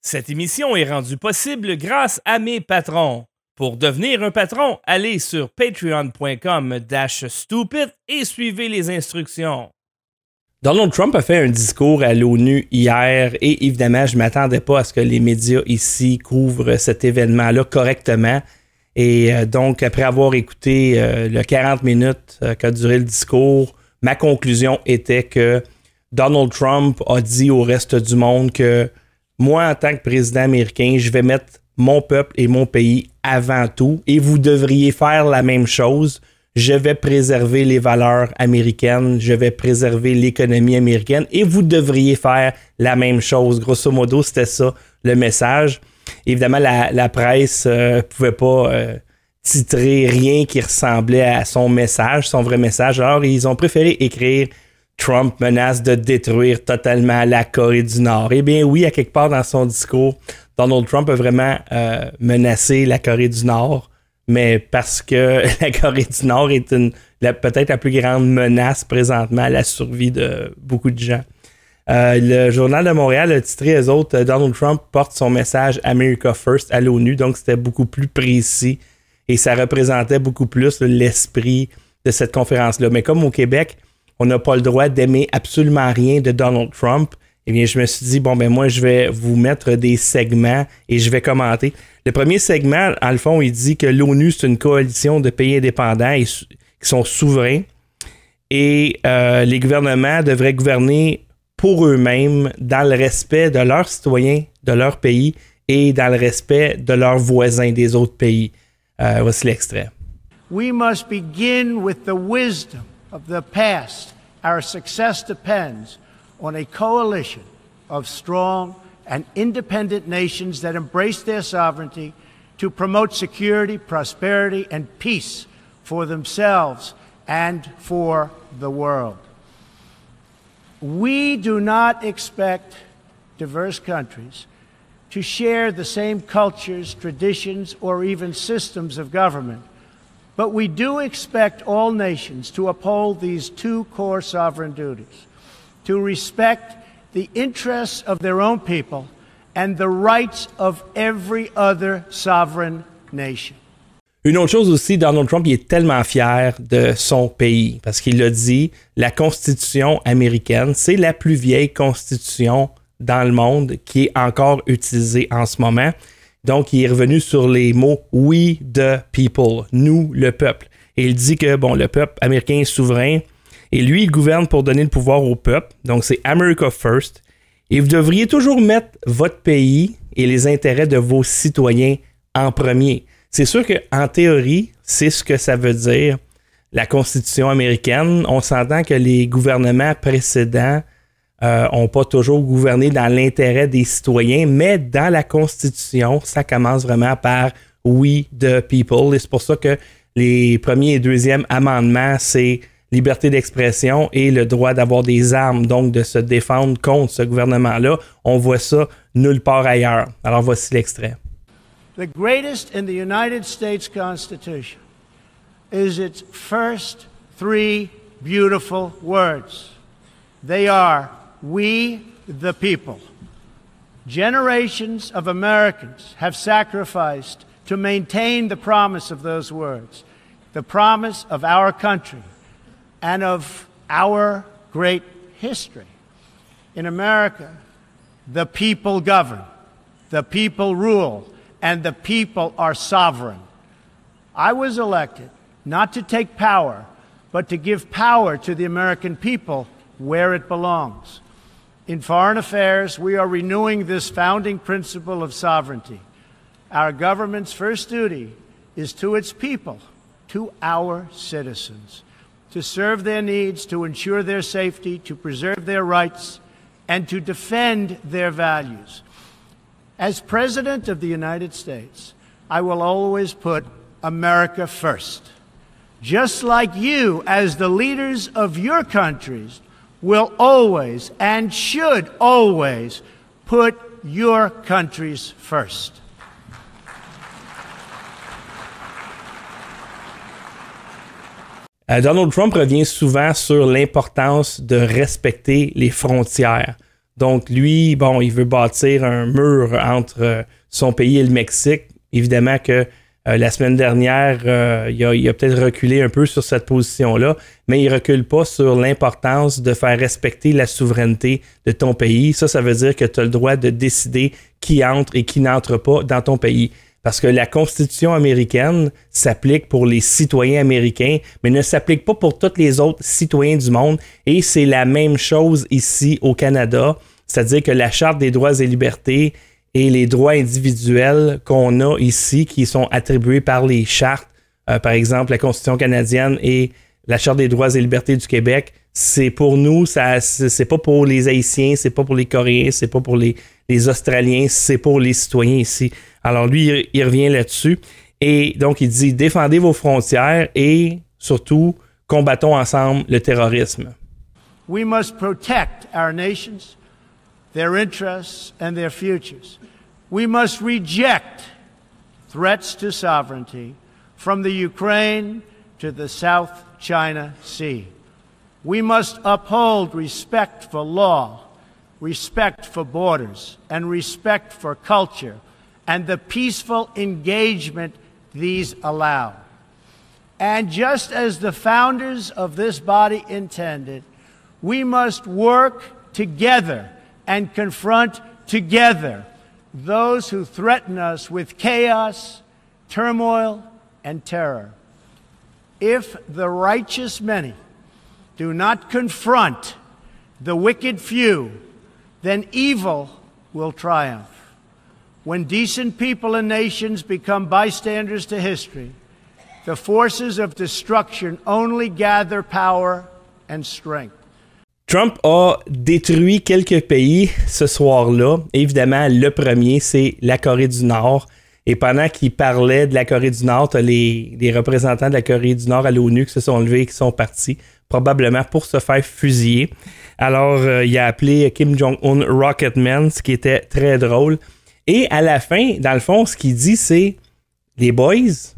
Cette émission est rendue possible grâce à mes patrons. Pour devenir un patron, allez sur patreon.com/stupid et suivez les instructions. Donald Trump a fait un discours à l'ONU hier et évidemment, je ne m'attendais pas à ce que les médias ici couvrent cet événement-là correctement. Et donc, après avoir écouté le 40 minutes qu'a duré le discours, ma conclusion était que Donald Trump a dit au reste du monde que moi, en tant que président américain, je vais mettre mon peuple et mon pays avant tout et vous devriez faire la même chose. Je vais préserver les valeurs américaines, je vais préserver l'économie américaine et vous devriez faire la même chose. Grosso modo, c'était ça le message. Évidemment, la presse pouvait pas titrer rien qui ressemblait à son message, son vrai message. Alors, ils ont préféré écrire Trump menace de détruire totalement la Corée du Nord. Eh bien oui, à quelque part dans son discours, Donald Trump a vraiment menacé la Corée du Nord, mais parce que la Corée du Nord est peut-être la plus grande menace présentement à la survie de beaucoup de gens. Le Journal de Montréal a titré, eux autres, Donald Trump porte son message America First à l'ONU, donc c'était beaucoup plus précis et ça représentait beaucoup plus l'esprit de cette conférence-là. Mais comme au Québec, on n'a pas le droit d'aimer absolument rien de Donald Trump, eh bien, je me suis dit, moi, je vais vous mettre des segments et je vais commenter. Le premier segment, en le fond, il dit que l'ONU, c'est une coalition de pays indépendants et qui sont souverains et les gouvernements devraient gouverner pour eux-mêmes dans le respect de leurs citoyens, de leur pays et dans le respect de leurs voisins des autres pays. Voici l'extrait. We must begin with the wisdom of the past. Our success depends on a coalition of strong and independent nations that embrace their sovereignty to promote security, prosperity, and peace for themselves and for the world. We do not expect diverse countries to share the same cultures, traditions, or even systems of government. But we do expect all nations to uphold these two core sovereign duties, to respect the interests of their own people and the rights of every other sovereign nation. Une autre chose aussi, Donald Trump, il est tellement fier de son pays parce qu'il a dit, la Constitution américaine, c'est la plus vieille constitution dans le monde qui est encore utilisée en ce moment. Donc, il est revenu sur les mots « we the people », nous, le peuple. Et il dit que, le peuple américain est souverain et lui, il gouverne pour donner le pouvoir au peuple. Donc, c'est « America First ». Et vous devriez toujours mettre votre pays et les intérêts de vos citoyens en premier. C'est sûr qu'en théorie, c'est ce que ça veut dire, la Constitution américaine. On s'entend que les gouvernements précédents n'ont pas toujours gouverné dans l'intérêt des citoyens, mais dans la Constitution, ça commence vraiment par « we the people ». Et c'est pour ça que les premiers et deuxièmes amendements, c'est liberté d'expression et le droit d'avoir des armes, donc de se défendre contre ce gouvernement-là. On voit ça nulle part ailleurs. Alors voici l'extrait. The greatest in the United States Constitution is its first three beautiful words. They are, we the people. Generations of Americans have sacrificed to maintain the promise of those words, the promise of our country and of our great history. In America, the people govern, the people rule, and the people are sovereign. I was elected not to take power, but to give power to the American people where it belongs. In foreign affairs, we are renewing this founding principle of sovereignty. Our government's first duty is to its people, to our citizens, to serve their needs, to ensure their safety, to preserve their rights, and to defend their values. As President of the United States, I will always put America first. Just like you, as the leaders of your countries, will always and should always put your countries first. Donald Trump revient souvent sur l'importance de respecter les frontières. Donc, lui, bon, il veut bâtir un mur entre son pays et le Mexique. Évidemment que la semaine dernière, il a peut-être reculé un peu sur cette position-là, mais il ne recule pas sur l'importance de faire respecter la souveraineté de ton pays. Ça veut dire que tu as le droit de décider qui entre et qui n'entre pas dans ton pays. Parce que la Constitution américaine s'applique pour les citoyens américains, mais ne s'applique pas pour tous les autres citoyens du monde. Et c'est la même chose ici au Canada. C'est-à-dire que la Charte des droits et libertés et les droits individuels qu'on a ici, qui sont attribués par les chartes, par exemple la Constitution canadienne et la Charte des droits et libertés du Québec, c'est pour nous, c'est pas pour les Haïtiens, c'est pas pour les Coréens, c'est pas pour les Australiens, c'est pour les citoyens ici. Alors lui, il revient là-dessus. Et donc, il dit, défendez vos frontières et surtout, combattons ensemble le terrorisme. We must protect our nations, their interests and their futures. We must reject threats to sovereignty from the Ukraine to the South China Sea. We must uphold respect for law, respect for borders, and respect for culture, and the peaceful engagement these allow. And just as the founders of this body intended, we must work together and confront together those who threaten us with chaos, turmoil, and terror. If the righteous many do not confront the wicked few, then evil will triumph. When decent people and nations become bystanders to history, the forces of destruction only gather power and strength. Trump a détruit quelques pays ce soir-là. Évidemment, le premier, c'est la Corée du Nord. Et pendant qu'il parlait de la Corée du Nord, tu as les représentants de la Corée du Nord à l'ONU qui se sont levés et qui sont partis, probablement pour se faire fusiller. Alors, il a appelé Kim Jong-un Rocketman, ce qui était très drôle. Et à la fin, dans le fond, ce qu'il dit, c'est les boys,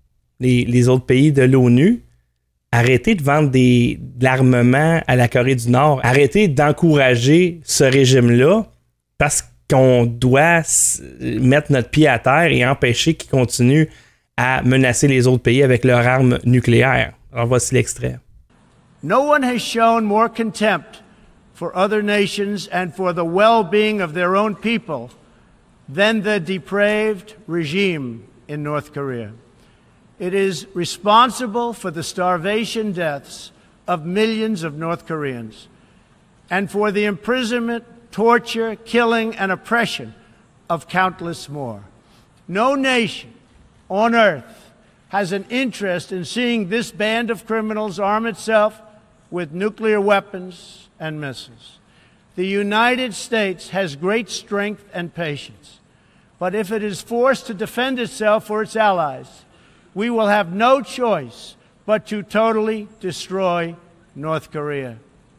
les autres pays de l'ONU, arrêtez de vendre de l'armement à la Corée du Nord. Arrêtez d'encourager ce régime-là parce qu'on doit mettre notre pied à terre et empêcher qu'ils continuent à menacer les autres pays avec leurs armes nucléaires. Alors voici l'extrait. No one has shown more contempt for other nations and for the well-being of their own people than the depraved regime in North Korea. It is responsible for the starvation deaths of millions of North Koreans and for the imprisonment, torture, killing, and oppression of countless more. No nation on earth has an interest in seeing this band of criminals arm itself with nuclear weapons and missiles. The United States has great strength and patience, but if it is forced to defend itself or its allies, we will have no choice but to totally destroy North Korea.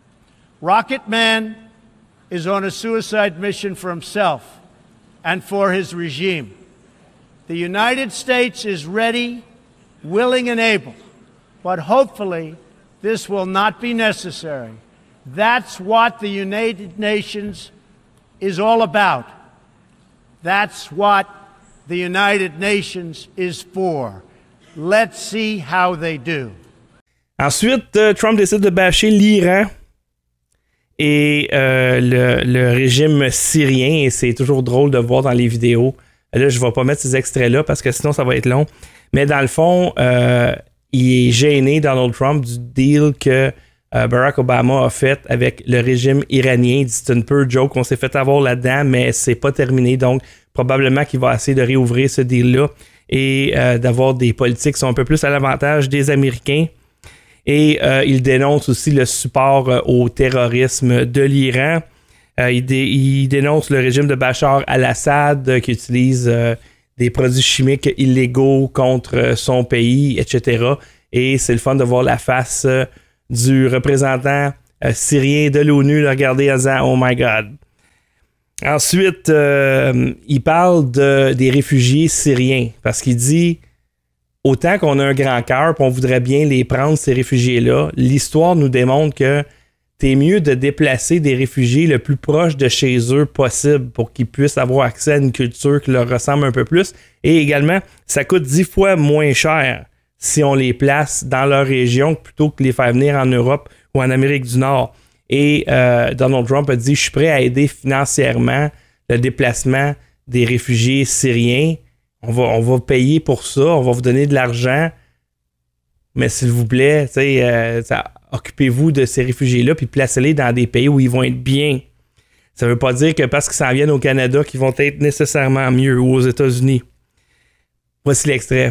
Rocket Man is on a suicide mission for himself and for his regime. The United States is ready, willing, and able, but hopefully this will not be necessary. That's what the United Nations is all about. That's what the United Nations is for. Let's see how they do. Ensuite, Trump décide de bâcher l'Iran et le régime syrien. Et c'est toujours drôle de voir dans les vidéos. Là, je ne vais pas mettre ces extraits-là parce que sinon, ça va être long. Mais dans le fond, il est gêné, Donald Trump, du deal que Barack Obama a fait avec le régime iranien. Il dit c'est un peu joke, on s'est fait avoir là-dedans, mais c'est pas terminé. Donc, probablement qu'il va essayer de réouvrir ce deal-là et d'avoir des politiques qui sont un peu plus à l'avantage des Américains. Et il dénonce aussi le support au terrorisme de l'Iran. Il dénonce le régime de Bachar al-Assad qui utilise des produits chimiques illégaux contre son pays, etc. Et c'est le fun de voir la face du représentant syrien de l'ONU le regarder en disant « Oh my God ». Ensuite, il parle des réfugiés syriens parce qu'il dit autant qu'on a un grand cœur et on voudrait bien les prendre, ces réfugiés-là, l'histoire nous démontre que t'es mieux de déplacer des réfugiés le plus proche de chez eux possible pour qu'ils puissent avoir accès à une culture qui leur ressemble un peu plus. Et également, ça coûte 10 fois moins cher si on les place dans leur région plutôt que de les faire venir en Europe ou en Amérique du Nord. Et Donald Trump a dit « Je suis prêt à aider financièrement le déplacement des réfugiés syriens. On va payer pour ça, on va vous donner de l'argent. Mais s'il vous plaît, occupez-vous de ces réfugiés-là puis placez-les dans des pays où ils vont être bien. » Ça ne veut pas dire que parce qu'ils s'en viennent au Canada qu'ils vont être nécessairement mieux ou aux États-Unis. Voici l'extrait.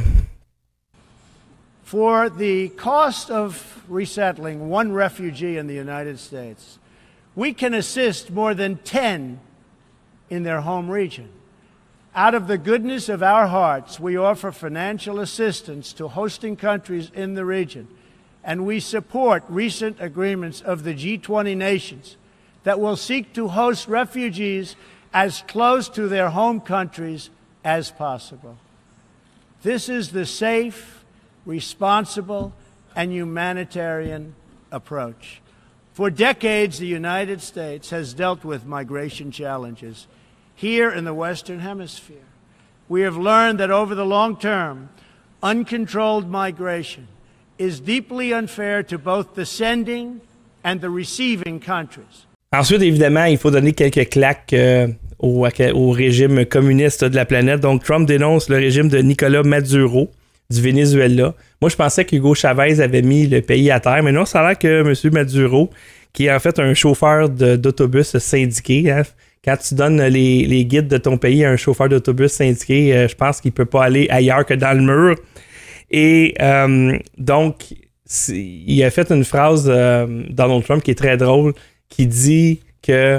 For the cost of resettling one refugee in the United States, we can assist more than 10 in their home region. Out of the goodness of our hearts, we offer financial assistance to hosting countries in the region, and we support recent agreements of the G20 nations that will seek to host refugees as close to their home countries as possible. This is the safe, responsible, and humanitarian approach. For decades, the United States has dealt with migration challenges here in the Western Hemisphere. We have learned that over the long term, uncontrolled migration is deeply unfair to both the sending and the receiving countries. Ensuite, évidemment, il faut donner quelques claques au régime communiste de la planète. Donc, Trump dénonce le régime de Nicolás Maduro du Venezuela. Moi, je pensais qu'Hugo Chavez avait mis le pays à terre, mais non, ça a l'air que M. Maduro, qui est en fait un chauffeur d'autobus syndiqué, hein, quand tu donnes les guides de ton pays à un chauffeur d'autobus syndiqué, je pense qu'il ne peut pas aller ailleurs que dans le mur. Et donc, il a fait une phrase, Donald Trump, qui est très drôle, qui dit que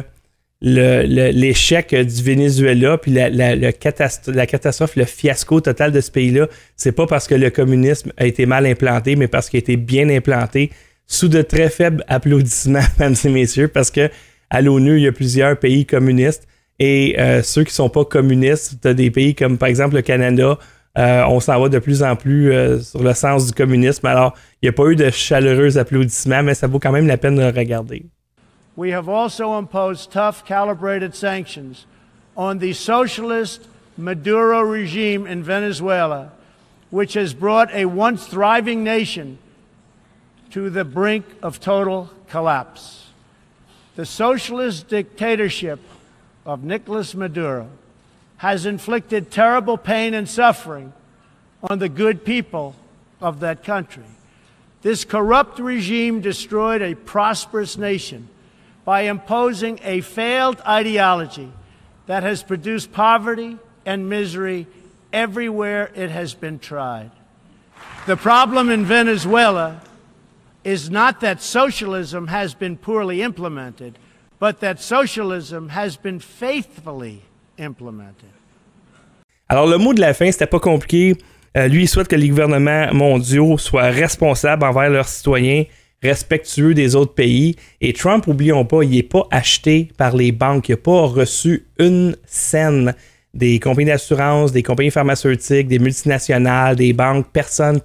l'échec du Venezuela puis la catastrophe, le fiasco total de ce pays-là, c'est pas parce que le communisme a été mal implanté, mais parce qu'il a été bien implanté sous de très faibles applaudissements, mesdames et messieurs, parce que à l'ONU, il y a plusieurs pays communistes et ceux qui sont pas communistes, tu as des pays comme par exemple le Canada, on s'en va de plus en plus sur le sens du communisme. Alors, il n'y a pas eu de chaleureux applaudissements, mais ça vaut quand même la peine de le regarder. We have also imposed tough, calibrated sanctions on the socialist Maduro regime in Venezuela, which has brought a once thriving nation to the brink of total collapse. The socialist dictatorship of Nicolas Maduro has inflicted terrible pain and suffering on the good people of that country. This corrupt regime destroyed a prosperous nation by imposing a failed ideology that has produced poverty and misery everywhere it has been tried. The problem in Venezuela is not that socialism has been poorly implemented, but that socialism has been faithfully implemented. Alors, le mot de la fin, c'était pas compliqué. Lui, il souhaite que les gouvernements mondiaux soient responsables envers leurs citoyens, respectueux des autres pays. Et Trump, oublions pas, il n'est pas acheté par les banques. Il n'a pas reçu une scène des compagnies d'assurance, des compagnies pharmaceutiques, des multinationales, des banques. Personne.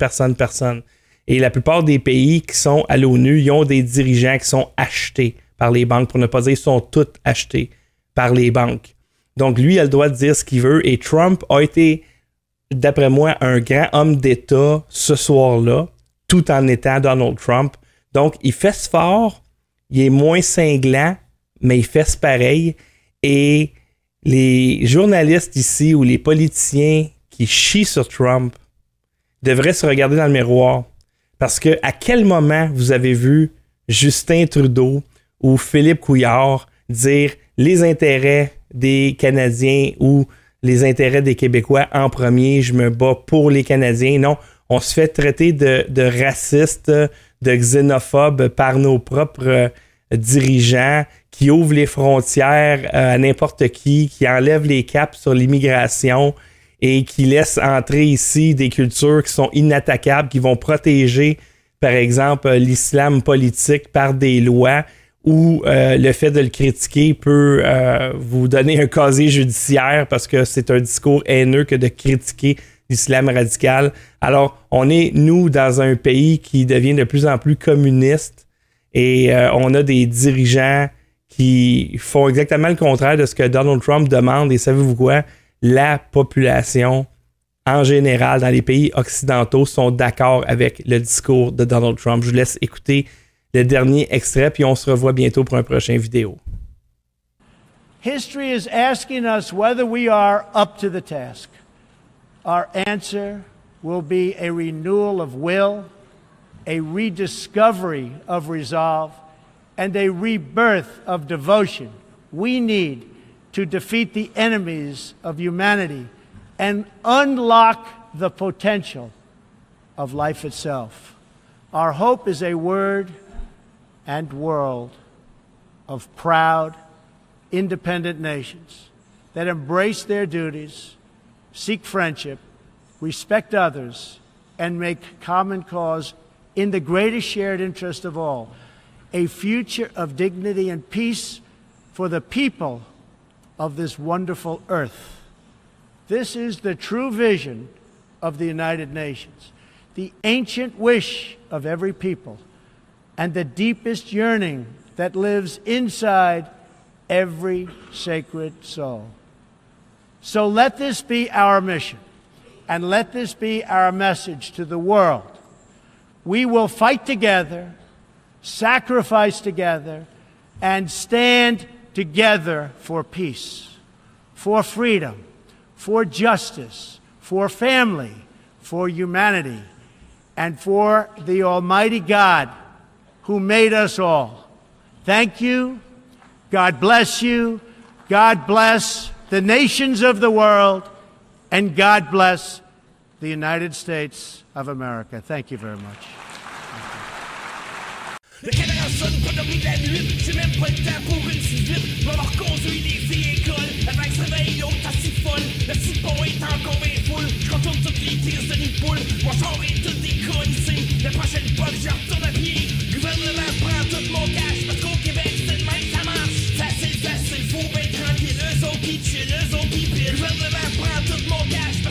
Et la plupart des pays qui sont à l'ONU, ils ont des dirigeants qui sont achetés par les banques, pour ne pas dire qu'ils sont tous achetés par les banques. Donc, lui, il a le droit de dire ce qu'il veut. Et Trump a été, d'après moi, un grand homme d'État ce soir-là, tout en étant Donald Trump. Donc, il fesse fort, il est moins cinglant, mais il fesse pareil. Et les journalistes ici ou les politiciens qui chient sur Trump devraient se regarder dans le miroir. Parce que à quel moment vous avez vu Justin Trudeau ou Philippe Couillard dire les intérêts des Canadiens ou les intérêts des Québécois en premier, je me bats pour les Canadiens? Non, on se fait traiter de racistes, de xénophobes par nos propres dirigeants qui ouvrent les frontières à n'importe qui enlèvent les caps sur l'immigration et qui laissent entrer ici des cultures qui sont inattaquables, qui vont protéger, par exemple, l'islam politique par des lois où le fait de le critiquer peut vous donner un casier judiciaire parce que c'est un discours haineux que de critiquer l'islam radical. Alors, on est, nous, dans un pays qui devient de plus en plus communiste Et on a des dirigeants qui font exactement le contraire de ce que Donald Trump demande. Et savez-vous quoi? La population, en général, dans les pays occidentaux, sont d'accord avec le discours de Donald Trump. Je vous laisse écouter le dernier extrait, puis on se revoit bientôt pour un prochain vidéo. History is asking us whether we are up to the task. Our answer will be a renewal of will, a rediscovery of resolve, and a rebirth of devotion we need to defeat the enemies of humanity and unlock the potential of life itself. Our hope is a word and world of proud, independent nations that embrace their duties, seek friendship, respect others, and make common cause in the greatest shared interest of all, a future of dignity and peace for the people of this wonderful earth. This is the true vision of the United Nations, the ancient wish of every people, and the deepest yearning that lives inside every sacred soul. So let this be our mission, and let this be our message to the world. We will fight together, sacrifice together, and stand together for peace, for freedom, for justice, for family, for humanity, and for the Almighty God who made us all. Thank you. God bless you. God bless the nations of the world. And God bless the United States of America. Thank you very much. Le cadran sonne pas dormi de la nuit. J'ai même pas le temps pour une suite. Va leur conduire des écoles. Avant que se réveille, l'autre assis folle. Le cipon est encore bien full. Je retourne toutes les tirs de Nipoule. Mon char est tout décollissé. La prochaine fois que je retourne à pied. Le gouvernement prend tout mon cash. Parce qu'au Québec, c'est le même ça marche. Facile, faut bien tranquille. Eux autres qui chill, eux autres qui pile. Le gouvernement prend tout mon cash.